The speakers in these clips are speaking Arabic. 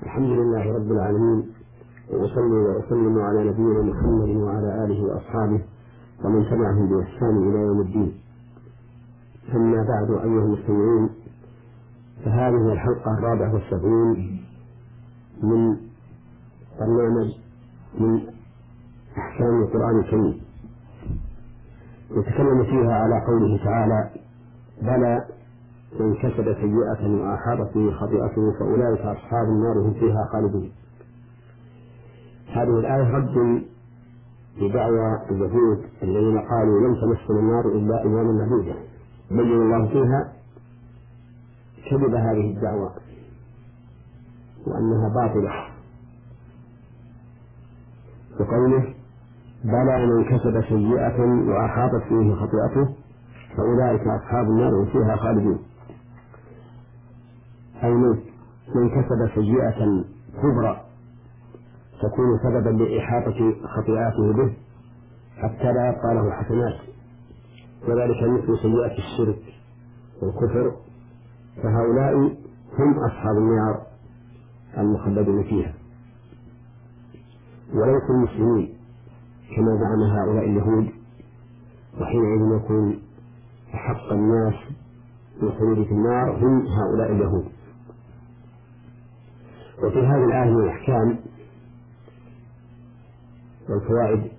الحمد لله رب العالمين، وأصلي وأسلم على نبينا محمد وعلى آله وأصحابه ومن تبعهم بإحسان إلى يوم الدين. أما بعد أيها المستمعين، فهذه الحلقة 74 من برنامج من أحكام القرآن الكريم، نتكلم فيها على قوله تعالى: بلى من كسب سيئة وأحاطت به خطيئته فأولئك أصحاب النار هم فيها خالدون. هذه الآية رد لدعوى اليهود الذين قالوا لن تمسنا النار إلا أياما معدودة، بين الله فيها كذب هذه الدعوى وأنها باطلة، وقوله: بلى من كسب سيئة وأحاطت به خطيئته فأولئك أصحاب النار هم فيها خالدون، أي من كسب سيئة كبرى تكون سببا لإحاطة خطيئاته به حتى لا يبقى له حسنات، وذلك مثل سيئة الشرك والكفر، فهؤلاء هم أصحاب النار المخلدون فيها، وليس المسلمين كما زعم هؤلاء اليهود، وحينئذ يكون أحق الناس بالخلود في النار هم هؤلاء اليهود. وفي هذه الآية من الأحكام والفوائد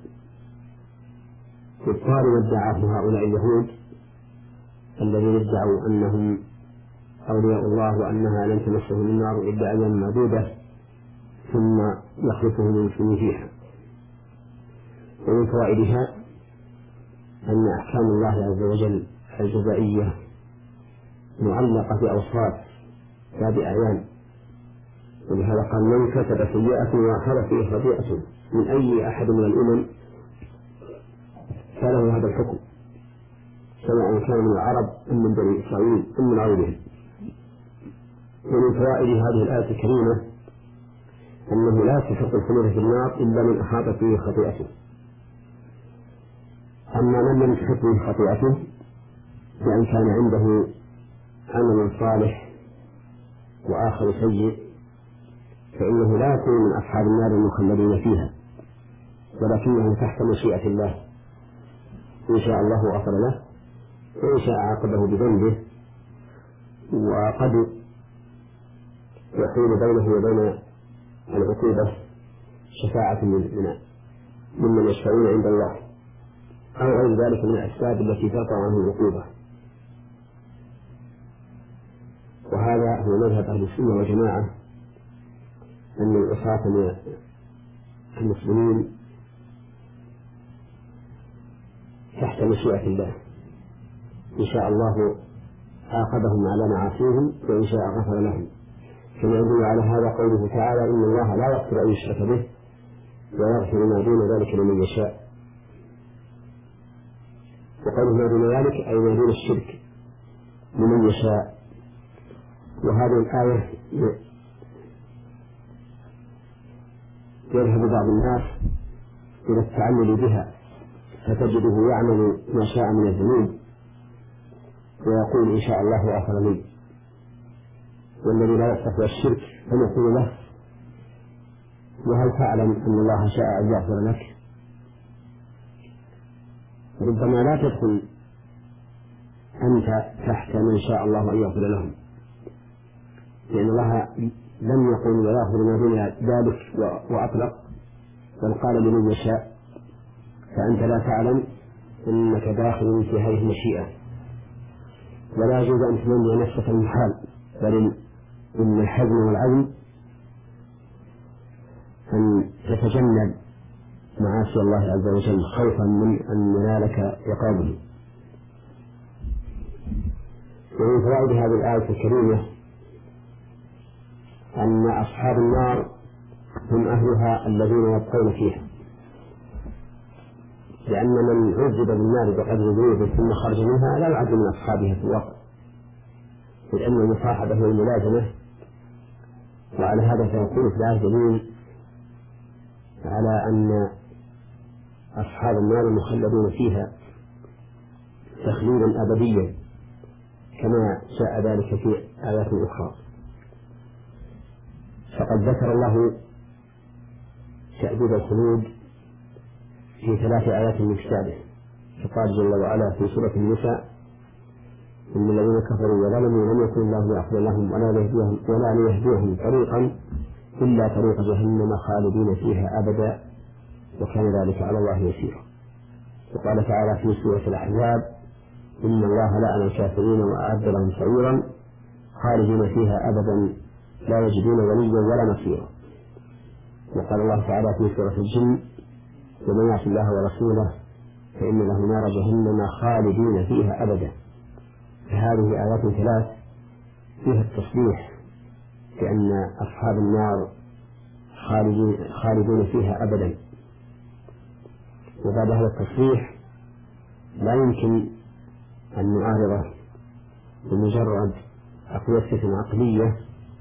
إبطال ما ادعاه هؤلاء اليهود الذين ادعوا أنهم أولياء الله وأنها لن تمسهم النار إلا أيام معدودة ثم يخلفهم المسلمين فيها. ومن فوائدها أن أحكام الله عز وجل الجزائية معلقة بأوصاف لا بأعيان، ولهذا قال: من كسب سيئة وأحاطت به خطيئة من أي أحد من الأمم فله هذا الحكم، سواء كان من العرب أم من بني إسرائيل أم من غيرهم. ومن فوائد هذه الآية الكريمة أنه لا يستحق الخلود في النار إلا من أحاطت به خطيئته، أما من لم تحط به خطيئته بأن كان عنده عمل صالح وآخر سيء فإنه لا يكون من أصحاب النار المخلدين فيها، ولكنه تحت مشيئة الله، إن شاء الله غفر له وإن شاء عاقبه بذنبه، وقد يحول بينه وبين العقوبة شفاعة ممن يشفعون عند الله أو غير ذلك من الأسباب التي ترفع عنه العقوبة. وهذا هو مذهب أهل السنة والجماعة، أن العصاة من المسلمين تحت مشيئة الله، إن شاء الله عاقبهم على معاصيهم وإن شاء غفر لهم، كما يدل على هذا قوله تعالى: إن الله لا يغفر أن يشرك به ويغفر ما دون ذلك لمن يشاء. وقوله ما دون ذلك أي ما دون الشرك لمن يشاء. وهذه الآية يذهب بعض الناس إلى التعلل بها، فتجده يعمل ما شاء من الذنوب ويقول: إن شاء الله غفر لي، والذي لا يستطيع الشرك فنقول له: وهل تعلم أن الله شاء أن يغفر لك؟ ربما لا تدخل أنت تحت من شاء الله أن يغفر لهم، لأن الله لم يقل ويغفر ما دون ذلك وأطلق، بل قال لمن يشاء، فأنت لا تعلم أنك داخل في هذه المشيئة، ولا يجوز أن تمني نفسك المحال، بل إن الحزم والعزم أن تتجنب معاصي الله عز وجل خوفا من أن ينالك عقابه. ومن فوائد هذه الآية الكريمة أن أصحاب النار هم أهلها الذين يبقون فيها، لأن من عذب بالنار بقدر ذنوبه ثم خرج منها لا يعد من أصحابها في الواقع، لأن المصاحبة هي الملازمة. وعلى هذا فيكون في الآية دليل على أن أصحاب النار المخلدون فيها تخليدا أبديا كما جاء ذلك في آيات أخرى. فقد وقد ذكر الله تأديب الخلود في 3 آيات من كتابه، فقال جل وعلا في سورة النساء: إن الذين كفروا وظلموا لم يكن الله ليغفر لهم ولا ليهديهم طريقا إلا طريق جهنم خالدين فيها أبدا وكان ذلك على الله يسيرا. وقال تعالى في سورة الأحزاب: إن الله لعن الكافرين وأعد لهم سعيرا خالدين فيها أبدا لا يجدون وليا ولا نصيرا. وقال الله تعالى في سورة الجن: ومن يعص الله ورسوله فإن له نار جهنم خالدين فيها أبدا. فهذه آيات 3 فيها التصريح بأن أصحاب النار خالدون فيها أبدا. وبعد هذا التصريح لا يمكن أن نعارضه بمجرد أقوية عقلية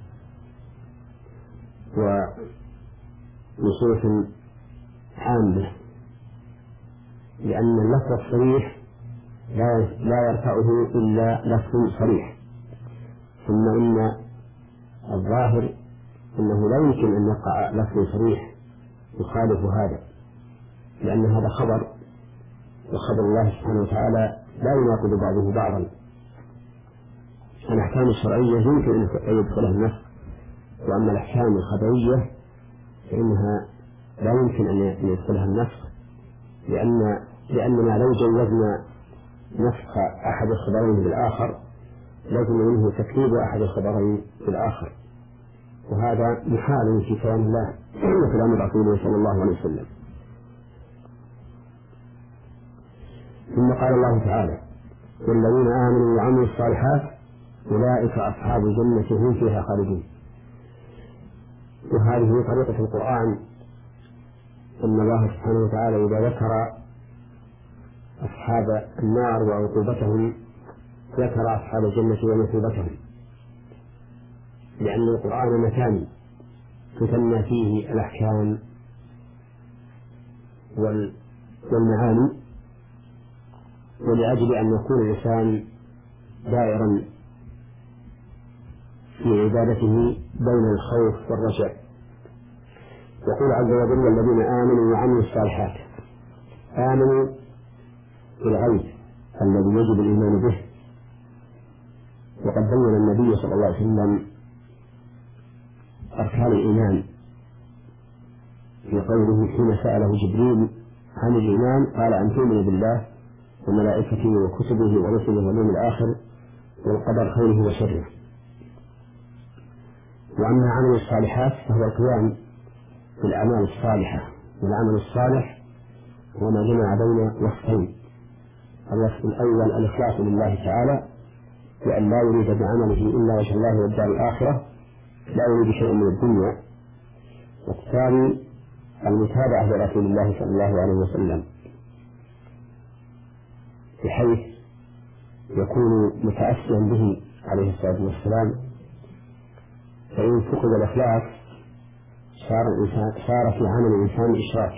ونصوص عامة، لأن اللفظ الصريح لا يرفعه إلا لفظ صريح، ثم إن الظاهر أنه لا يمكن أن يقع لفظ صريح يخالف هذا، لأن هذا خبر، وخبر الله سبحانه وتعالى لا يناقض بعضه بعضا. الأحكام الشرعية يمكن أن يدخلها النص، وأما الأحكام الخبرية فإنها لا يمكن أن يدخلها النص، لأننا لو جوزنا نسخ أحد الخبرين بالآخر لازم منه تكذيب أحد الخبرين بالآخر، وهذا محال في كلام الله وكلام رسوله صلى الله عليه وسلم. ثم قال الله تعالى: والذين آمنوا وعملوا الصالحات أولئك أصحاب الجنة هم فيها خالدون. وهذه طريقة القرآن، أن الله سبحانه وتعالى إذا ذكر أصحاب النار وعقوبتهم ذكر أصحاب الجنة ومثوبتهم، لأن القرآن مثاني تثنى فيه الأحكام والمعاني، ولأجل أن يكون الإنسان دائرا في عبادته بين الخوف والرجاء. يقول عز وجل: الذين آمنوا وعملوا الصالحات. آمنوا بالغيب الذي يجب الإيمان به، وقد بين النبي صلى الله عليه وسلم أركان الإيمان في قوله حين سأله جبريل عن الإيمان قال: أن تؤمن بالله وملائكته وكتبه ورسله واليوم الآخر والقدر خيره وشره. وأما عمل الصالحات فهو القيام بالأعمال الصالحة، والعمل الصالح هو ما جمع بين وصفين: الوصف الأول الإخلاص لله تعالى، وأن لا يريد بعمله إلا وجه الله والدار الآخرة، لا يريد شيء من الدنيا. والثاني المتابعة لرسول الله صلى الله عليه وسلم، بحيث يكون متأسيا به عليه الصلاة والسلام، فإن فقد الإخلاص صار في عمل الإنسان إشراك،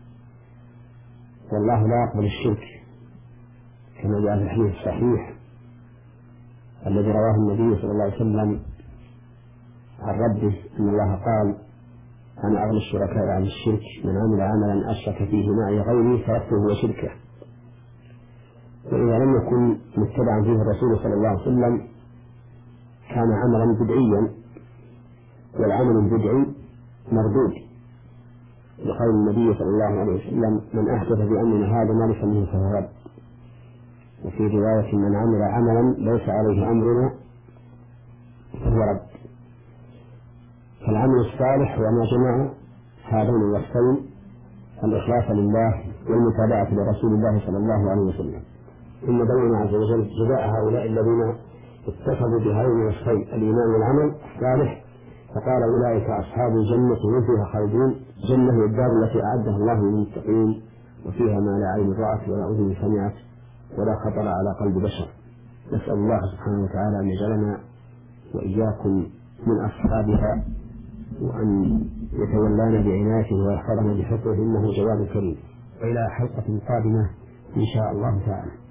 والله لا يقبل الشرك، كما جاء في الحديث الصحيح الذي رواه النبي صلى الله عليه وسلم عن ربه أن الله قال: أنا أغنى الشركاء عن الشرك، من عمل عملا أشرك فيه معي غيري تركته وشركه. وإذا لم يكن متبعا فيه الرسول صلى الله عليه وسلم كان عملا بدعيا، والعمل البدعي مردود، لقول النبي صلى الله عليه وسلم: من أحدث بأمرنا هذا ما ليس منه فهو رد. وفي رواية: من عمل عملا ليس عليه أمرنا فهو رد. فالعمل الصالح هو ما جمع هذين الوصفين: الإخلاص لله والمتابعة لرسول الله صلى الله عليه وسلم. ثم بين عز وجل جزاء هؤلاء الذين اتخذوا بهذين الوصفين الإيمان والعمل الصالح، فقال: أولئك أصحاب الجنة هم فيها خالدون. جنة هي الدار التي أعدها الله للمتقين، وفيها ما لا عين رأت ولا أذن سمعت ولا خطر على قلب بشر. نسأل الله سبحانه وتعالى أن يجعلنا وإياكم من أصحابها، وأن يتولانا بعنايته ويحفظنا بحفظه، إنه جواد كريم. وإلى حلقة قادمة إن شاء الله تعالى.